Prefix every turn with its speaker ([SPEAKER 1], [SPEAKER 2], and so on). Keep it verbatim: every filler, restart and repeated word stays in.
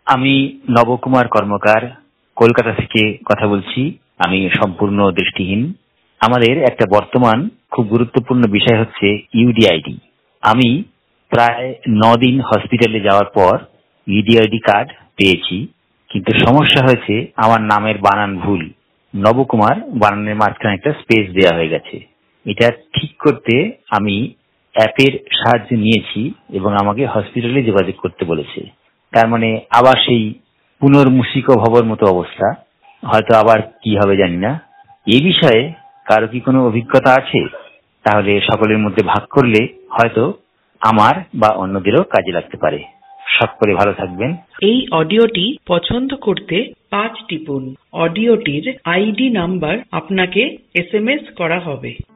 [SPEAKER 1] আমি নবকুমার কর্মকার কলকাতা থেকে কথা বলছি। আমি সম্পূর্ণ দৃষ্টিহীন। আমাদের একটা বর্তমান খুব গুরুত্বপূর্ণ বিষয় হচ্ছে ইউডিআইডি। আমি প্রায় নদিন হসপিটালে যাওয়ার পর ইউডিআইডি কার্ড পেয়েছি, কিন্তু সমস্যা হয়েছে আমার নামের বানান ভুল। নবকুমার বানানের মাঝখানে একটা স্পেস দেওয়া হয়ে গেছে। এটা ঠিক করতে আমি অ্যাপের সাহায্য নিয়েছি এবং আমাকে হসপিটালে যোগাযোগ করতে বলেছে। তার মানে আবার সেই পুনর্মূষিক ভবর মতো অবস্থা। হয়তো আবার কি হবে জানি না। এই বিষয়ে কারো কি কোনো অভিজ্ঞতা আছে? তাহলে সকলের মধ্যে ভাগ করলে হয়তো আমার বা অন্যদেরও কাজে লাগতে পারে। সকলে ভালো থাকবেন।
[SPEAKER 2] এই অডিওটি পছন্দ করতে পাঁচ টিপুন। অডিওটির আইডি নাম্বার আপনাকে এস এম এস করা হবে।